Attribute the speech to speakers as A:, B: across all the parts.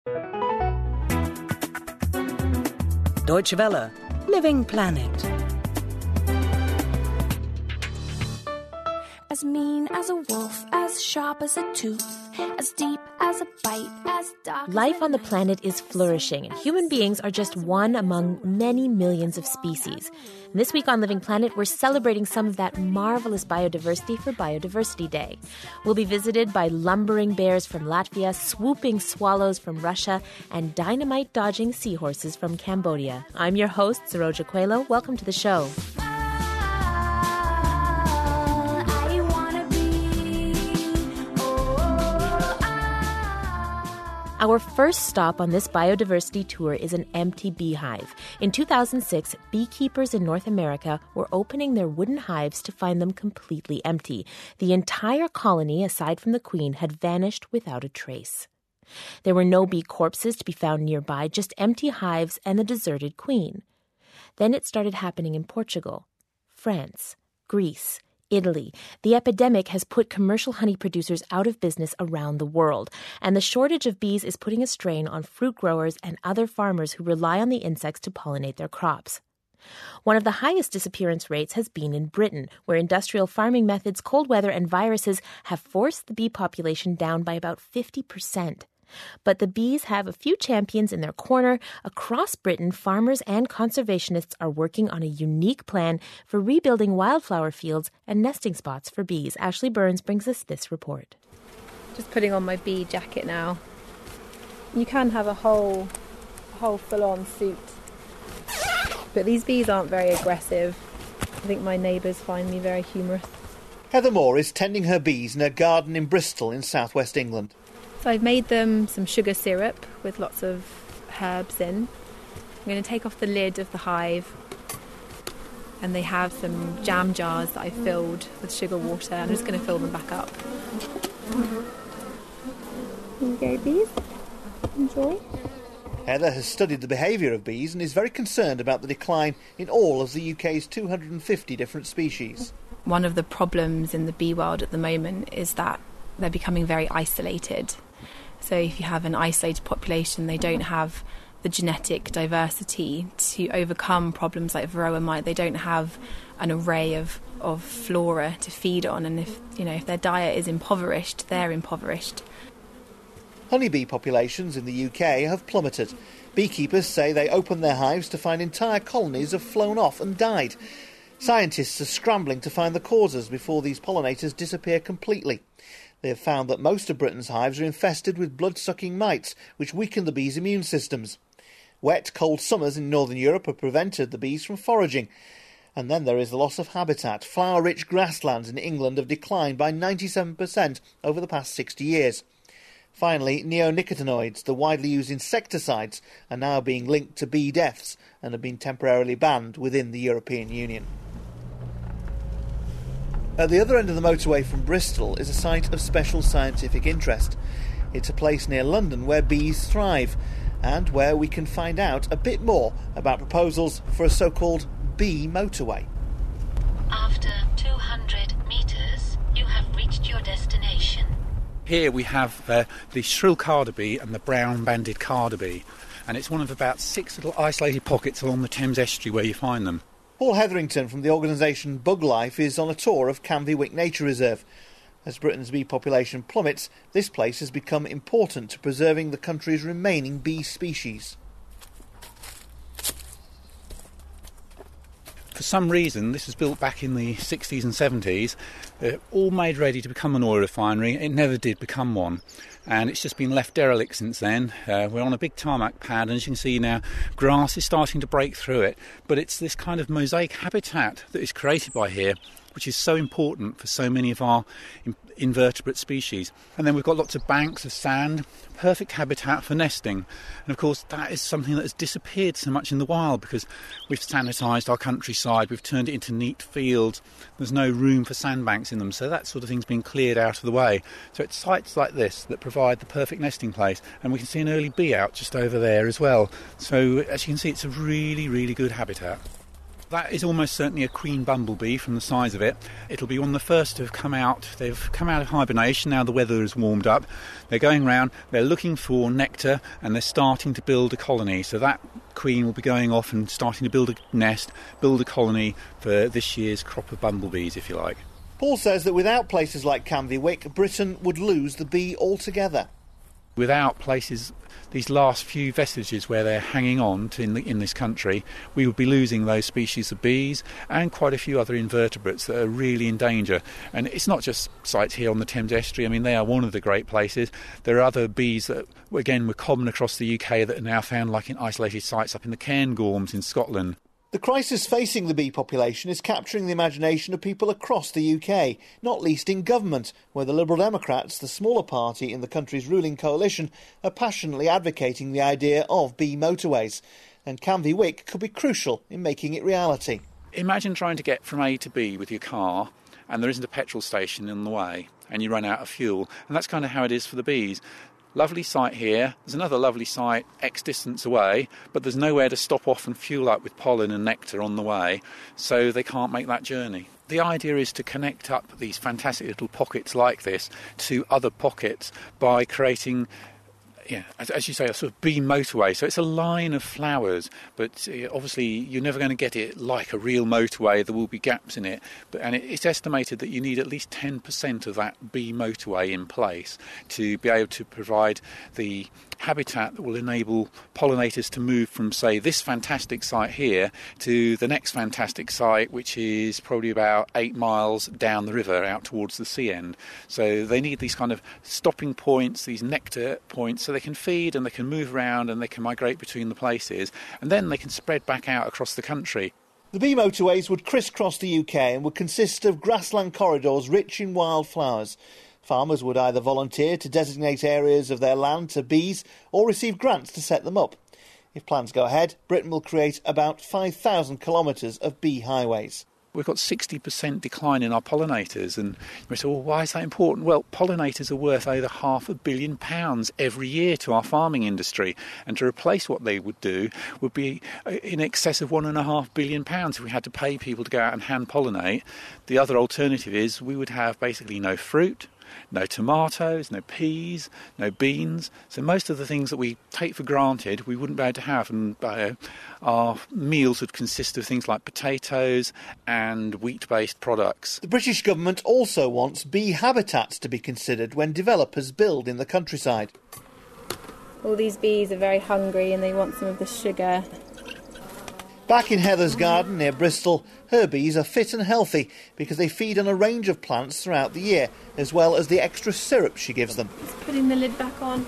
A: Deutsche Welle. Living Planet.
B: As mean as a wolf, as sharp as a tooth, as deep as a bite, as dark as
C: Life on the planet is flourishing, and human beings are just one among many millions of species. And this week on Living Planet, we're celebrating some of that marvelous biodiversity for Biodiversity Day. We'll be visited by lumbering bears from Latvia, swooping swallows from Russia, and dynamite-dodging seahorses from Cambodia. I'm your host, Saroja Coelho. Welcome to the show. Our first stop on this biodiversity tour is an empty beehive. In 2006, beekeepers in North America were opening their wooden hives to find them completely empty. The entire colony, aside from the queen, had vanished without a trace. There were no bee corpses to be found nearby, just empty hives and the deserted queen. Then it started happening in Portugal, France, Greece, Italy. The epidemic has put commercial honey producers out of business around the world, and the shortage of bees is putting a strain on fruit growers and other farmers who rely on the insects to pollinate their crops. One of the highest disappearance rates has been in Britain, where industrial farming methods, cold weather, and viruses have forced the bee population down by about 50%. But the bees have a few champions in their corner. Across Britain, farmers and conservationists are working on a unique plan for rebuilding wildflower fields and nesting spots for bees. Ashley Burns brings us this report.
D: Just putting on my bee jacket now. You can have a whole full-on suit. But these bees aren't very aggressive. I think my neighbours find me very humorous.
E: Heather Moore is tending her bees in her garden in Bristol in southwest England.
D: So I've made them some sugar syrup with lots of herbs in. I'm going to take off the lid of the hive, and they have some jam jars that I've filled with sugar water. I'm just going to fill them back up. Here you go, bees. Enjoy.
E: Heather has studied the behaviour of bees and is very concerned about the decline in all of the UK's 250 different species.
D: One of the problems in the bee world at the moment is that they're becoming very isolated. So if you have an isolated population, they don't have the genetic diversity to overcome problems like varroa mite. They don't have an array of flora to feed on, and if their diet is impoverished, they're impoverished.
E: Honeybee populations in the UK have plummeted. Beekeepers say they opened their hives to find entire colonies have flown off and died. Scientists are scrambling to find the causes before these pollinators disappear completely. They have found that most of Britain's hives are infested with blood-sucking mites, which weaken the bees' immune systems. Wet, cold summers in northern Europe have prevented the bees from foraging. And then there is the loss of habitat. Flower-rich grasslands in England have declined by 97% over the past 60 years. Finally, neonicotinoids, the widely used insecticides, are now being linked to bee deaths and have been temporarily banned within the European Union. At the other end of the motorway from Bristol is a site of special scientific interest. It's a place near London where bees thrive, and where we can find out a bit more about proposals for a so-called bee motorway.
F: After 200 metres, you have reached your destination.
G: Here we have the shrill carder bee and the brown-banded carder bee, and it's one of about 6 little isolated pockets along the Thames estuary where you find them.
E: Paul Hetherington from the organisation Bug Life is on a tour of Canvey Wick Nature Reserve. As Britain's bee population plummets, this place has become important to preserving the country's remaining bee species.
G: For some reason, this was built back in the 60s and 70s, all made ready to become an oil refinery. It never did become one, and it's just been left derelict since then. We're on a big tarmac pad, and as you can see now, grass is starting to break through it, but it's this kind of mosaic habitat that is created by here, which is so important for so many of our invertebrate species. And then we've got lots of banks of sand, perfect habitat for nesting. And of course that is something that has disappeared so much in the wild because we've sanitised our countryside, we've turned it into neat fields, there's no room for sandbanks in them, so that sort of thing's been cleared out of the way. So it's sites like this that provide the perfect nesting place, and we can see an early bee out just over there as well. So as you can see, it's a really, really good habitat. That is almost certainly a queen bumblebee from the size of it. It'll be one of the first to have come out. They've come out of hibernation, now the weather has warmed up. They're going round, they're looking for nectar, and they're starting to build a colony. So that queen will be going off and starting to build a nest, build a colony for this year's crop of bumblebees, if you like.
E: Paul says that without places like Canvey-Wick, Britain would lose the bee altogether.
G: Without places, these last few vestiges where they're hanging on to in this country, we would be losing those species of bees and quite a few other invertebrates that are really in danger. And it's not just sites here on the Thames Estuary. I mean, they are one of the great places. There are other bees that, again, were common across the UK that are now found like in isolated sites up in the Cairngorms in Scotland.
E: The crisis facing the bee population is capturing the imagination of people across the UK, not least in government, where the Liberal Democrats, the smaller party in the country's ruling coalition, are passionately advocating the idea of bee motorways. And Canvey-Wick could be crucial in making it reality.
G: Imagine trying to get from A to B with your car and there isn't a petrol station in the way and you run out of fuel. And that's kind of how it is for the bees. Lovely site here, there's another lovely site X distance away, but there's nowhere to stop off and fuel up with pollen and nectar on the way, so they can't make that journey. The idea is to connect up these fantastic little pockets like this to other pockets by creating, as you say, a sort of bee motorway. So it's a line of flowers, but obviously you're never going to get it like a real motorway. There will be gaps in it. And it's estimated that you need at least 10% of that bee motorway in place to be able to provide the habitat that will enable pollinators to move from, say, this fantastic site here to the next fantastic site, which is probably about 8 miles down the river out towards the sea end. So they need these kind of stopping points, these nectar points, so they can feed and they can move around and they can migrate between the places, and then they can spread back out across the country.
E: The bee motorways would crisscross the UK and would consist of grassland corridors rich in wildflowers. Farmers would either volunteer to designate areas of their land to bees or receive grants to set them up. If plans go ahead, Britain will create about 5,000 kilometres of bee highways.
G: We've got 60% decline in our pollinators, and we say, well, why is that important? Well, pollinators are worth over £500 million every year to our farming industry, and to replace what they would do would be in excess of £1.5 billion if we had to pay people to go out and hand pollinate. The other alternative is we would have basically no fruit, no tomatoes, no peas, no beans. So most of the things that we take for granted we wouldn't be able to have, and our meals would consist of things like potatoes and wheat-based products.
E: The British government also wants bee habitats to be considered when developers build in the countryside.
D: All these bees are very hungry and they want some of the sugar.
E: Back in Heather's garden near Bristol, her bees are fit and healthy because they feed on a range of plants throughout the year, as well as the extra syrup she gives them.
D: Just putting the lid back on.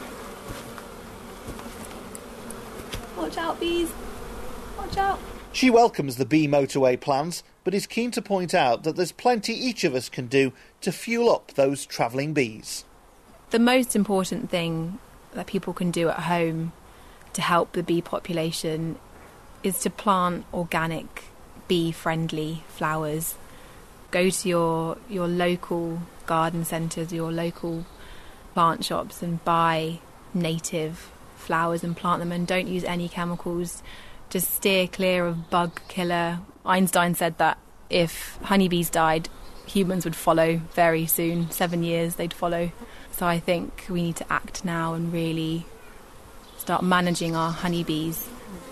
D: Watch out, bees. Watch out.
E: She welcomes the bee motorway plans, but is keen to point out that there's plenty each of us can do to fuel up those travelling bees.
D: The most important thing that people can do at home to help the bee population is to plant organic, bee-friendly flowers. Go to your local garden centres, your local plant shops and buy native flowers and plant them, and don't use any chemicals. Just steer clear of bug killer. Einstein said that if honeybees died, humans would follow very soon. 7 years they'd follow. So I think we need to act now and really start managing our honeybees.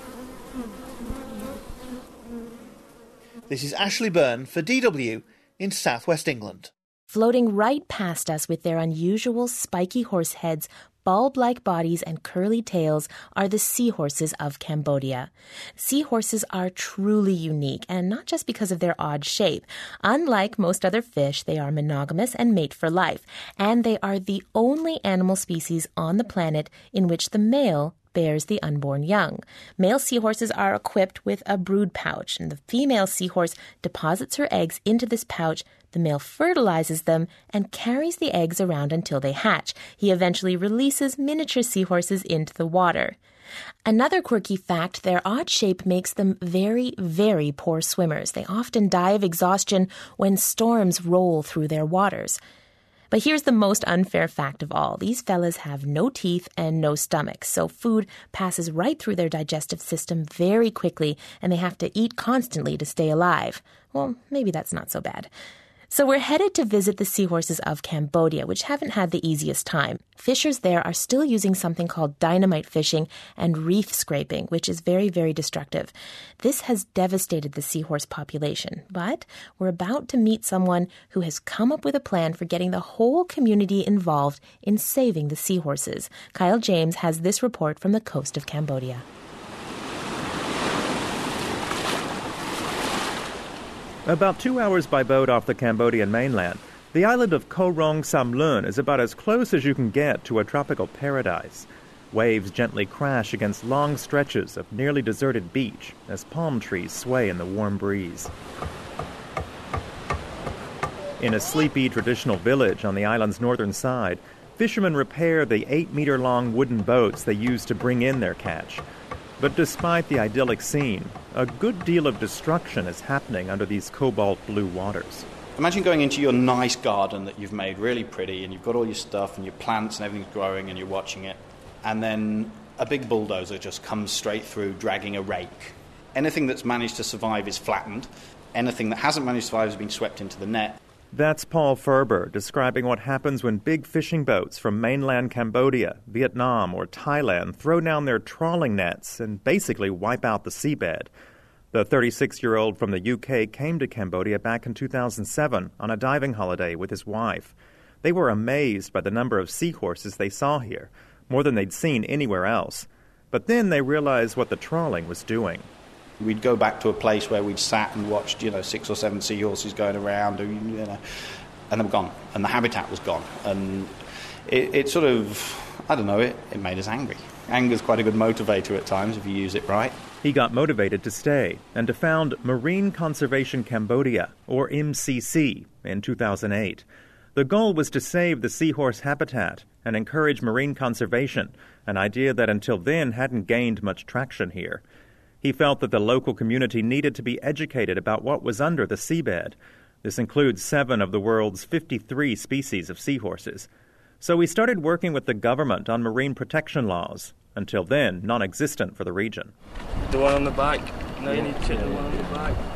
E: This is Ashley Byrne for DW in southwest England.
C: Floating right past us with their unusual spiky horse heads, bulb-like bodies and curly tails are the seahorses of Cambodia. Seahorses are truly unique, and not just because of their odd shape. Unlike most other fish, they are monogamous and mate for life, and they are the only animal species on the planet in which the male bears the unborn young. Male seahorses are equipped with a brood pouch, and the female seahorse deposits her eggs into this pouch. The male fertilizes them and carries the eggs around until they hatch. He eventually releases miniature seahorses into the water. Another quirky fact, their odd shape makes them very, very poor swimmers. They often die of exhaustion when storms roll through their waters. But here's the most unfair fact of all. These fellas have no teeth and no stomachs, so food passes right through their digestive system very quickly, and they have to eat constantly to stay alive. Well, maybe that's not so bad. So we're headed to visit the seahorses of Cambodia, which haven't had the easiest time. Fishers there are still using something called dynamite fishing and reef scraping, which is very, very destructive. This has devastated the seahorse population, but we're about to meet someone who has come up with a plan for getting the whole community involved in saving the seahorses. Kyle James has this report from the coast of Cambodia.
H: About 2 hours by boat off the Cambodian mainland, the island of Koh Rong Samluang is about as close as you can get to a tropical paradise. Waves gently crash against long stretches of nearly deserted beach as palm trees sway in the warm breeze. In a sleepy traditional village on the island's northern side, fishermen repair the 8-meter-long wooden boats they use to bring in their catch. But despite the idyllic scene, a good deal of destruction is happening under these cobalt blue waters.
I: Imagine going into your nice garden that you've made really pretty, and you've got all your stuff and your plants and everything's growing and you're watching it, and then a big bulldozer just comes straight through dragging a rake. Anything that's managed to survive is flattened. Anything that hasn't managed to survive has been swept into the net.
H: That's Paul Ferber describing what happens when big fishing boats from mainland Cambodia, Vietnam, or Thailand throw down their trawling nets and basically wipe out the seabed. The 36-year-old from the UK came to Cambodia back in 2007 on a diving holiday with his wife. They were amazed by the number of seahorses they saw here, more than they'd seen anywhere else. But then they realized what the trawling was doing.
I: We'd go back to a place where we'd sat and watched, 6 or 7 seahorses going around, and they were gone, and the habitat was gone. And it sort of, I don't know, it made us angry. Anger's quite a good motivator at times if you use it right.
H: He got motivated to stay and to found Marine Conservation Cambodia, or MCC, in 2008. The goal was to save the seahorse habitat and encourage marine conservation, an idea that until then hadn't gained much traction here. He felt that the local community needed to be educated about what was under the seabed. This includes 7 of the world's 53 species of seahorses. So he started working with the government on marine protection laws, until then non-existent for the region.
J: The one on the back. No, you need to check the one on the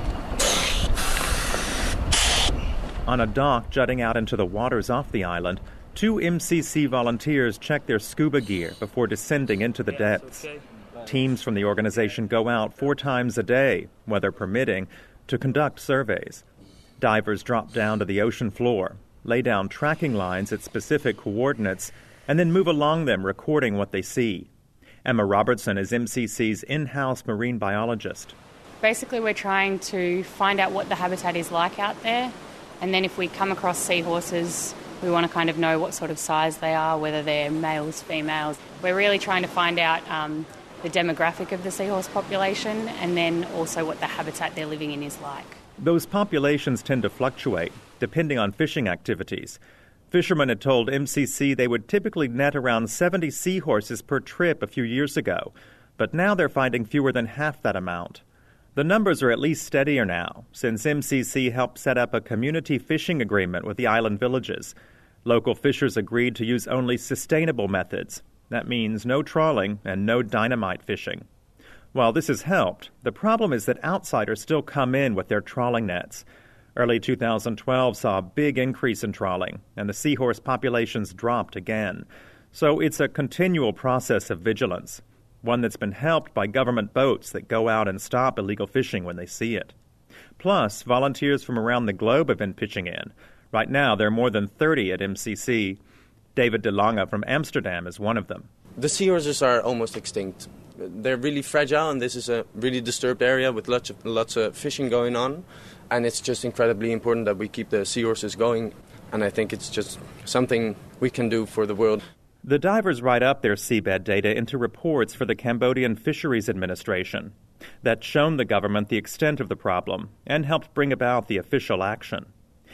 J: back.
H: On a dock jutting out into the waters off the island, 2 MCC volunteers check their scuba gear before descending into the depths. Teams from the organization go out 4 times a day, weather permitting, to conduct surveys. Divers drop down to the ocean floor, lay down tracking lines at specific coordinates, and then move along them recording what they see. Emma Robertson is MCC's in-house marine biologist.
K: Basically, we're trying to find out what the habitat is like out there, and then if we come across seahorses, we want to kind of know what sort of size they are, whether they're males, females. We're really trying to find out the demographic of the seahorse population, and then also what the habitat they're living in is like.
H: Those populations tend to fluctuate, depending on fishing activities. Fishermen had told MCC they would typically net around 70 seahorses per trip a few years ago, but now they're finding fewer than half that amount. The numbers are at least steadier now, since MCC helped set up a community fishing agreement with the island villages. Local fishers agreed to use only sustainable methods. That means no trawling and no dynamite fishing. While this has helped, the problem is that outsiders still come in with their trawling nets. Early 2012 saw a big increase in trawling, and the seahorse populations dropped again. So it's a continual process of vigilance, one that's been helped by government boats that go out and stop illegal fishing when they see it. Plus, volunteers from around the globe have been pitching in. Right now, there are more than 30 at MCC. David De Lange from Amsterdam is one of them.
J: The seahorses are almost extinct. They're really fragile, and this is a really disturbed area with lots of fishing going on. And it's just incredibly important that we keep the seahorses going. And I think it's just something we can do for the world.
H: The divers write up their seabed data into reports for the Cambodian Fisheries Administration. That's shown the government the extent of the problem and helped bring about the official action.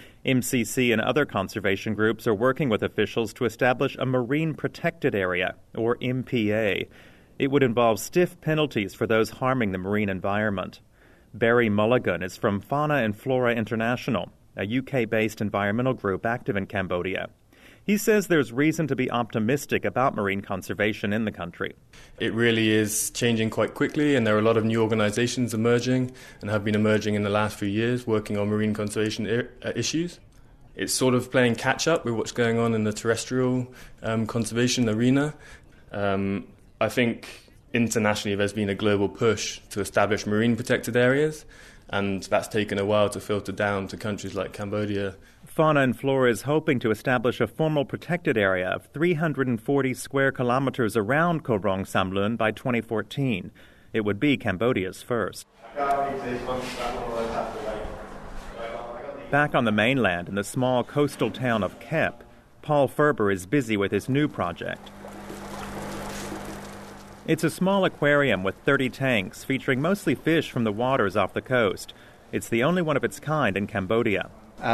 H: MCC and other conservation groups are working with officials to establish a Marine Protected Area, or MPA. It would involve stiff penalties for those harming the marine environment. Barry Mulligan is from Fauna and Flora International, a UK-based environmental group active in Cambodia. He says there's reason to be optimistic about marine conservation in the country.
L: It really is changing quite quickly, and there are a lot of new organisations emerging and have been emerging in the last few years working on marine conservation issues. It's sort of playing catch-up with what's going on in the terrestrial conservation arena. I think internationally there's been a global push to establish marine protected areas, and that's taken a while to filter down to countries like Cambodia.
H: Fauna and Flora is hoping to establish a formal protected area of 340 square kilometers around Koh Rong Samluang by 2014. It would be Cambodia's first. Back on the mainland in the small coastal town of Kep, Paul Ferber is busy with his new project. It's a small aquarium with 30 tanks featuring mostly fish from the waters off the coast. It's the only one of its kind in Cambodia.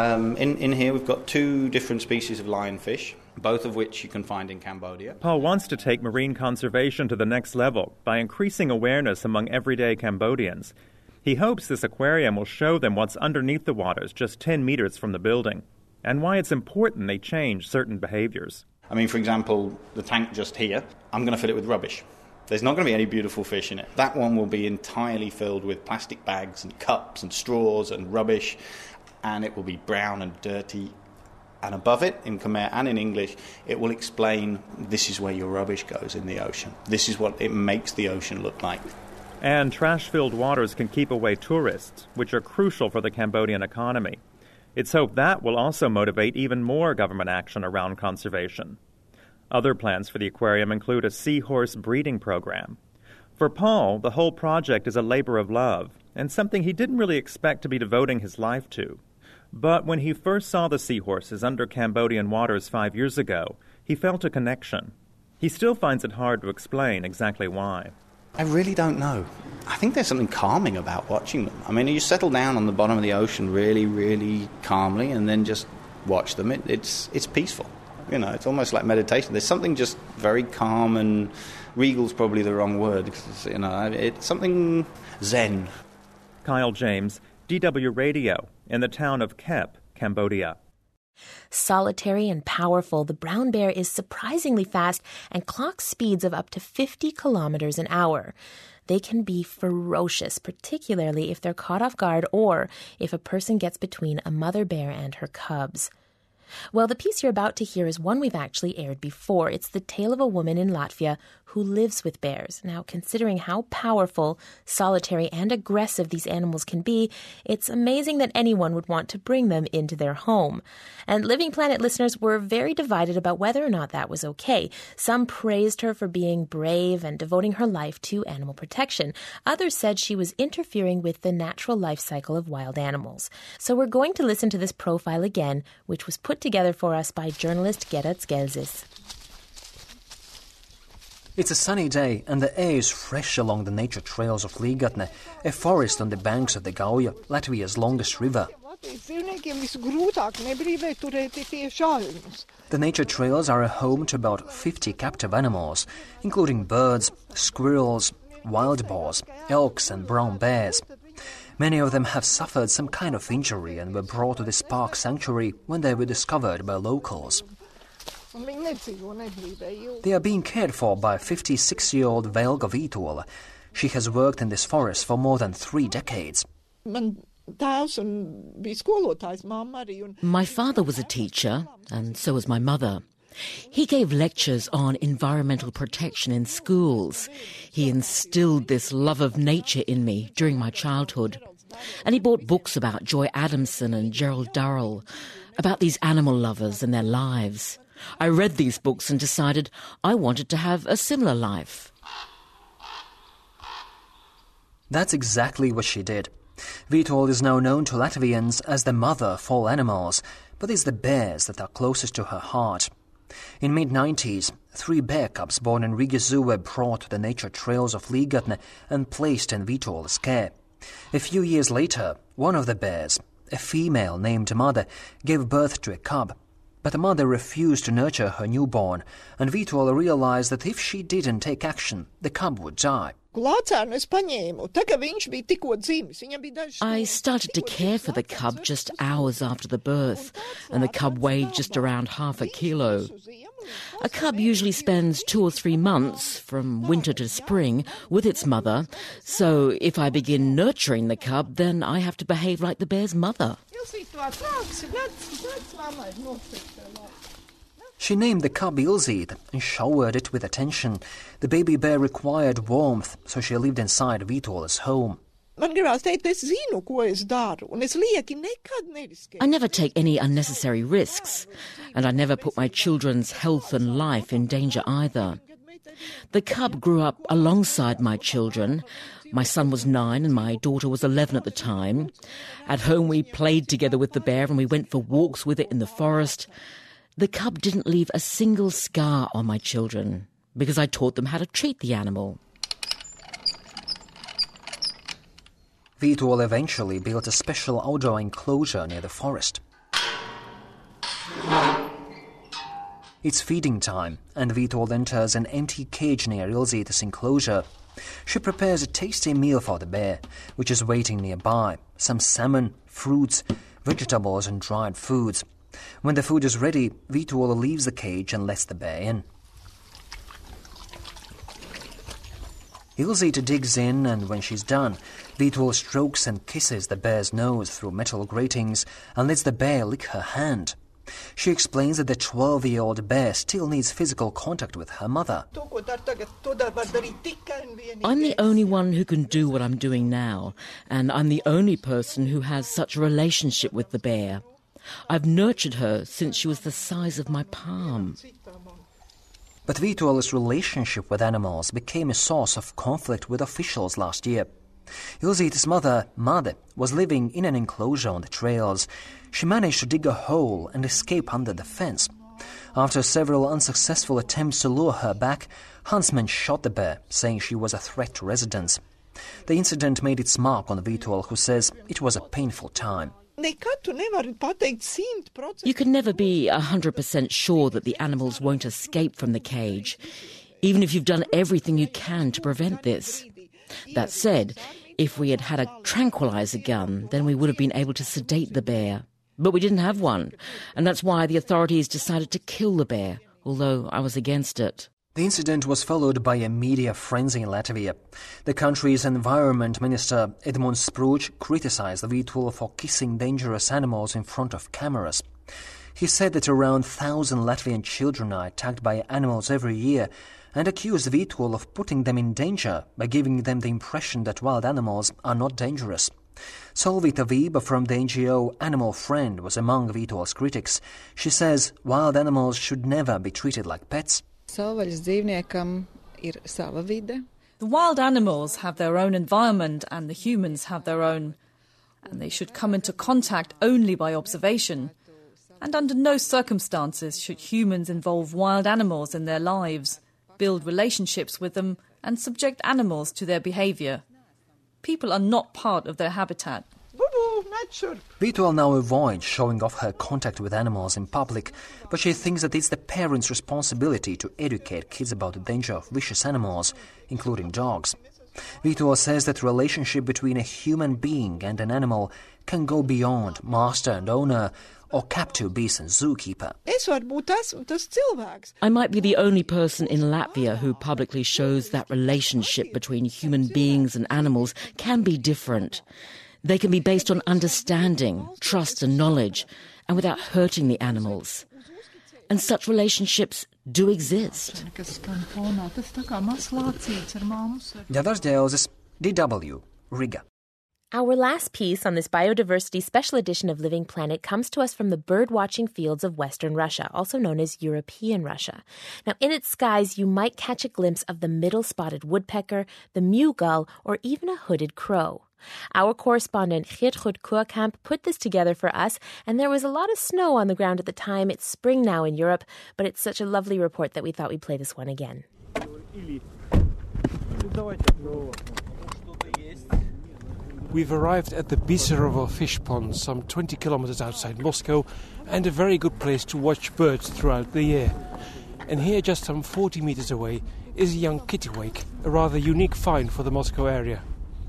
I: In here we've got 2 different species of lionfish, both of which you can find in Cambodia.
H: Paul wants to take marine conservation to the next level by increasing awareness among everyday Cambodians. He hopes this aquarium will show them what's underneath the waters just 10 meters from the building and why it's important they change certain behaviors.
I: I mean, for example, the tank just here, I'm going to fill it with rubbish. There's not going to be any beautiful fish in it. That one will be entirely filled with plastic bags and cups and straws and rubbish, and it will be brown and dirty. And above it, in Khmer and in English, it will explain this is where your rubbish goes in the ocean. This is what it makes the ocean look like.
H: And trash-filled waters can keep away tourists, which are crucial for the Cambodian economy. It's hoped that will also motivate even more government action around conservation. Other plans for the aquarium include a seahorse breeding program. For Paul, the whole project is a labor of love and something he didn't really expect to be devoting his life to. But when he first saw the seahorses under Cambodian waters 5 years ago, he felt a connection. He still finds it hard to explain exactly why.
I: I really don't know. I think there's something calming about watching them. I mean, you settle down on the bottom of the ocean really, really calmly and then just watch them. It's peaceful. You know, it's almost like meditation. There's something just very calm, and regal's probably the wrong word. Because, you know, it's something zen.
H: Kyle James, DW Radio, in the town of Kep, Cambodia.
C: Solitary and powerful, the brown bear is surprisingly fast and clocks speeds of up to 50 kilometers an hour. They can be ferocious, particularly if they're caught off guard or if a person gets between a mother bear and her cubs. Well, the piece you're about to hear is one we've actually aired before. It's the tale of a woman in Latvia who lives with bears. Now, considering how powerful, solitary, and aggressive these animals can be, it's amazing that anyone would want to bring them into their home. And Living Planet listeners were very divided about whether or not that was okay. Some praised her for being brave and devoting her life to animal protection. Others said she was interfering with the natural life cycle of wild animals. So we're going to listen to this profile again, which was put together for us by journalist Gerard Skelzis.
M: It's a sunny day and the air is fresh along the nature trails of Līgatne, a forest on the banks of the Gauja, Latvia's longest river. The nature trails are a home to about 50 captive animals, including birds, squirrels, wild boars, elks and brown bears. Many of them have suffered some kind of injury and were brought to this park sanctuary when they were discovered by locals. They are being cared for by 56-year-old Velga Vītola. She has worked in this forest for more than 3 decades.
N: My father was a teacher, and so was my mother. He gave lectures on environmental protection in schools. He instilled this love of nature in me during my childhood. And he bought books about Joy Adamson and Gerald Durrell, about these animal lovers and their lives. I read these books and decided I wanted to have a similar life.
M: That's exactly what she did. Vītola is now known to Latvians as the mother of all animals, but it's the bears that are closest to her heart. In mid-90s, 3 bear cubs born in Riga Zoo were brought to the nature trails of Līgatne and placed in Vītola's care. A few years later, one of the bears, a female named Mother, gave birth to a cub. But the mother refused to nurture her newborn, and Vītola realized that if she didn't take action, the cub would die.
N: I started to care for the cub just hours after the birth, and the cub weighed just around half a kilo. A cub usually spends 2 or 3 months, from winter to spring, with its mother, so if I begin nurturing the cub, then I have to behave like the bear's mother.
M: She named the cub Ilzīt and showered it with attention. The baby bear required warmth, so she lived inside Vītoles' home.
N: I never take any unnecessary risks, and I never put my children's health and life in danger either. The cub grew up alongside my children. My son was 9 and my daughter was 11 at the time. At home we played together with the bear and we went for walks with it in the forest. The cub didn't leave a single scar on my children because I taught them how to treat the animal.
M: Vītole eventually built a special outdoor enclosure near the forest. It's feeding time, and Vītole enters an empty cage near Ilzītes enclosure. She prepares a tasty meal for the bear, which is waiting nearby. Some salmon, fruits, vegetables and dried foods. When the food is ready, Vītole leaves the cage and lets the bear in. Ilzīte digs in, and when she's done, Vītole strokes and kisses the bear's nose through metal gratings and lets the bear lick her hand. She explains that the 12-year-old bear still needs physical contact with her mother.
N: I'm the only one who can do what I'm doing now, and I'm the only person who has such a relationship with the bear. I've nurtured her since she was the size of my palm.
M: But Vītole's relationship with animals became a source of conflict with officials last year. Ilzītes mother, Made, was living in an enclosure on the trails. She managed to dig a hole and escape under the fence. After several unsuccessful attempts to lure her back, huntsmen shot the bear, saying she was a threat to residents. The incident made its mark on Vītole, who says it was a painful time.
N: You can never be 100% sure that the animals won't escape from the cage, even if you've done everything you can to prevent this. That said, if we had had a tranquilizer gun, then we would have been able to sedate the bear. But we didn't have one, and that's why the authorities decided to kill the bear, although I was against it.
M: The incident was followed by a media frenzy in Latvia. The country's environment minister, Edmunds Sprūčs, criticized Vītole for kissing dangerous animals in front of cameras. He said that around 1,000 Latvian children are attacked by animals every year and accused Vītole of putting them in danger by giving them the impression that wild animals are not dangerous. Solvita Vība from the NGO Animal Friend was among Vītole's critics. She says wild animals should never be treated like pets.
O: The wild animals have their own environment and the humans have their own, and they should come into contact only by observation. And under no circumstances should humans involve wild animals in their lives, build relationships with them and subject animals to their behaviour. People are not part of their habitat.
M: Vītole now avoids showing off her contact with animals in public, but she thinks that it's the parents' responsibility to educate kids about the danger of vicious animals, including dogs. Vītole says that the relationship between a human being and an animal can go beyond master and owner or captive beast and zookeeper.
N: I might be the only person in Latvia who publicly shows that relationship between human beings and animals can be different. They can be based on understanding, trust and knowledge, and without hurting the animals. And such relationships do exist.
M: Davors Dēlzis, DW, Riga.
C: Our last piece on this biodiversity special edition of Living Planet comes to us from the bird-watching fields of Western Russia, also known as European Russia. Now, in its skies, you might catch a glimpse of the middle-spotted woodpecker, the mew gull, or even a hooded crow. Our correspondent Geertrud Koerkamp put this together for us, and there was a lot of snow on the ground at the time. It's spring now in Europe, but it's such a lovely report that we thought we'd play this one again.
P: We've arrived at the Biserovo fish pond, some 20 kilometers outside Moscow, and a very good place to watch birds throughout the year. And here, just some 40 meters away, is a young kittiwake, a rather unique find for the Moscow area.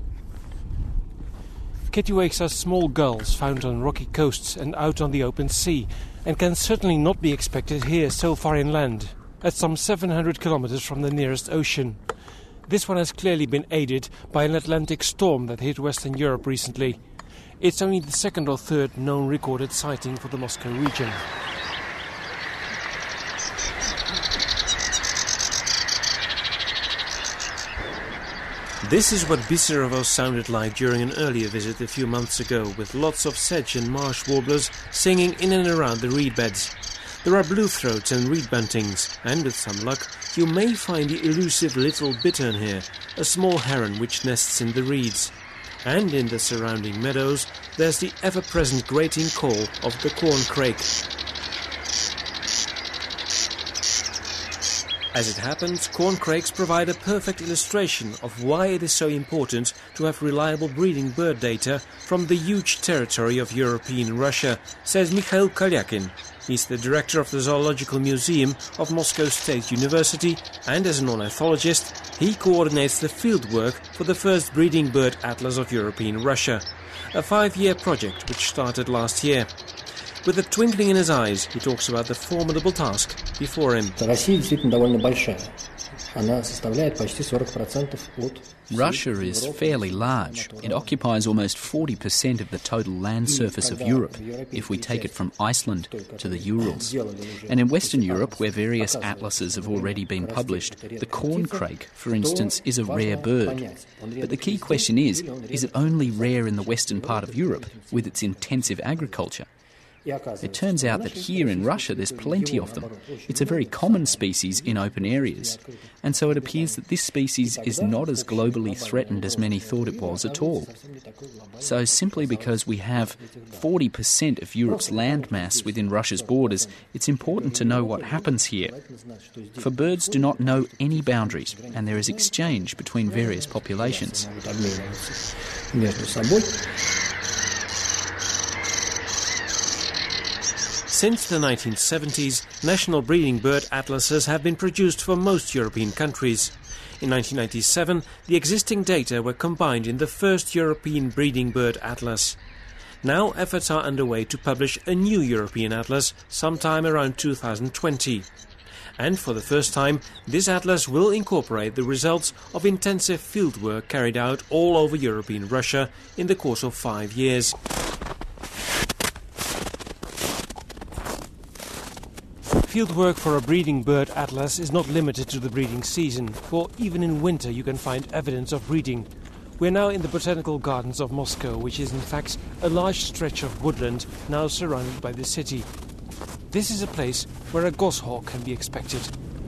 P: Kittiwakes are small gulls found on rocky coasts and out on the open sea, and can certainly not be expected here so far inland, at some 700 kilometers from the nearest ocean. This one has clearly been aided by an Atlantic storm that hit Western Europe recently. It's only the second or third known recorded sighting for the Moscow region. This is what Biserovo sounded like during an earlier visit a few months ago, with lots of sedge and marsh warblers singing in and around the reed beds. There are bluethroats and reed buntings, and with some luck you may find the elusive little bittern here, a small heron which nests in the reeds. And in the surrounding meadows there's the ever-present grating call of the corncrake. As it happens, corncrakes provide a perfect illustration of why it is so important to have reliable breeding bird data from the huge territory of European Russia, says Mikhail Kalyakin. He's the director of the Zoological Museum of Moscow State University, and as an ornithologist, he coordinates the fieldwork for the first breeding bird atlas of European Russia, a 5-year project which started last year. With a twinkling in his eyes, he talks about the formidable task before him.
Q: Russia is fairly large. It occupies almost 40% of the total land surface of Europe, if we take it from Iceland to the Urals. And in Western Europe, where various atlases have already been published, the corncrake, for instance, is a rare bird. But the key question is it only rare in the western part of Europe, with its intensive agriculture? It turns out that here in Russia there's plenty of them. It's a very common species in open areas. And so it appears that this species is not as globally threatened as many thought it was at all. So simply because we have 40% of Europe's landmass within Russia's borders, it's important to know what happens here. For birds do not know any boundaries, and there is exchange between various populations.
P: Since the 1970s, national breeding bird atlases have been produced for most European countries. In 1997, the existing data were combined in the first European breeding bird atlas. Now efforts are underway to publish a new European atlas sometime around 2020. And for the first time, this atlas will incorporate the results of intensive fieldwork carried out all over European Russia in the course of 5 years. Fieldwork for a breeding bird atlas is not limited to the breeding season, for even in winter you can find evidence of breeding. We're now in the Botanical Gardens of Moscow, which is in fact a large stretch of woodland now surrounded by the city. This is a place where a goshawk can be expected.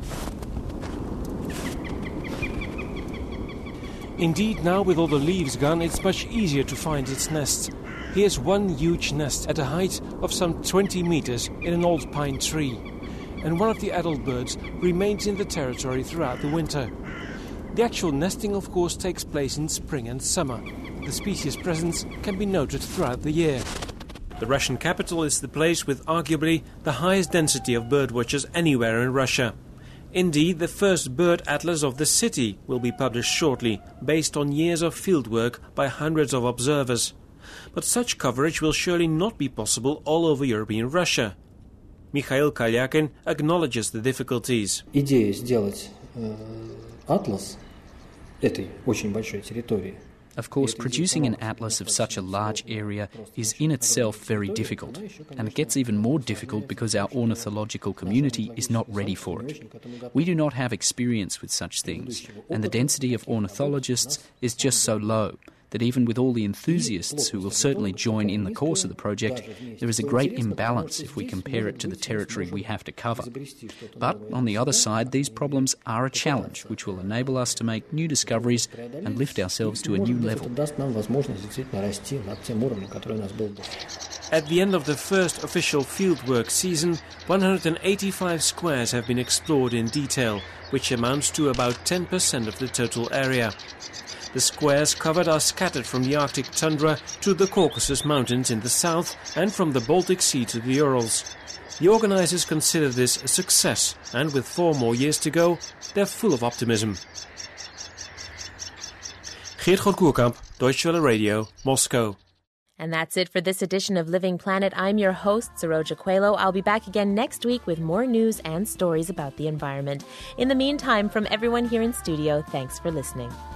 P: Indeed, now with all the leaves gone, it's much easier to find its nest. Here's one huge nest at a height of some 20 meters in an old pine tree. And one of the adult birds remains in the territory throughout the winter. The actual nesting, of course, takes place in spring and summer. The species' presence can be noted throughout the year. The Russian capital is the place with arguably the highest density of birdwatchers anywhere in Russia. Indeed, the first bird atlas of the city will be published shortly, based on years of fieldwork by hundreds of observers. But such coverage will surely not be possible all over European Russia. Mikhail Kalyakin acknowledges the difficulties.
R: Идея сделать атлас этой очень большой территории.
Q: Of course, producing an atlas of such a large area is in itself very difficult, and it gets even more difficult because our ornithological community is not ready for it. We do not have experience with such things, and the density of ornithologists is just so low that even with all the enthusiasts who will certainly join in the course of the project, there is a great imbalance if we compare it to the territory we have to cover. But on the other side, these problems are a challenge which will enable us to make new discoveries and lift ourselves to a new level.
P: At the end of the first official fieldwork season, 185 squares have been explored in detail, which amounts to about 10% of the total area. The squares covered are scattered from the Arctic tundra to the Caucasus Mountains in the south and from the Baltic Sea to the Urals. The organisers consider this a success, and with 4 more years to go, they're full of optimism. Geert Groot-Koerkamp, Deutsche Welle Radio, Moscow.
C: And that's it for this edition of Living Planet. I'm your host, Saroja Coelho. I'll be back again next week with more news and stories about the environment. In the meantime, from everyone here in studio, thanks for listening.